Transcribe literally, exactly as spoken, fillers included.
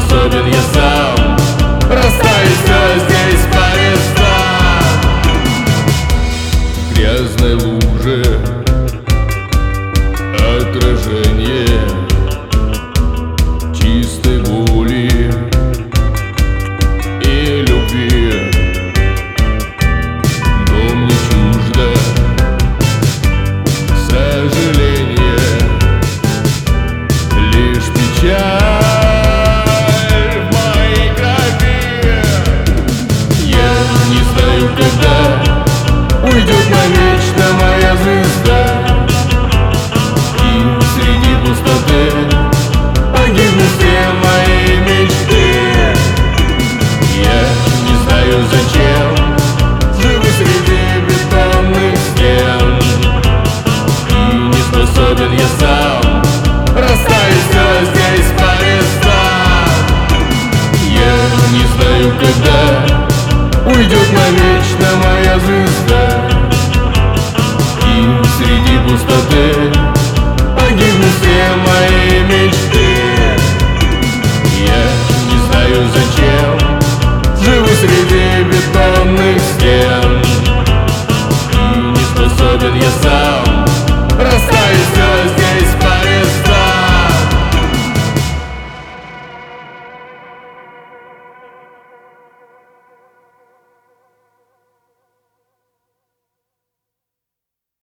способен я сам расставить все здесь по местам. В грязной луже отражение чистой воли и любви, но мне чуждо сожаление, лишь печаль в моей крови. Я не знаю, когда уйдет навечно моя звезда, и среди пустоты погибнут все мои мечты. Я не знаю, зачем живу среди бетонных стен, и не способен я сам расставить все здесь по местам. Я не знаю, когда уйдет навечно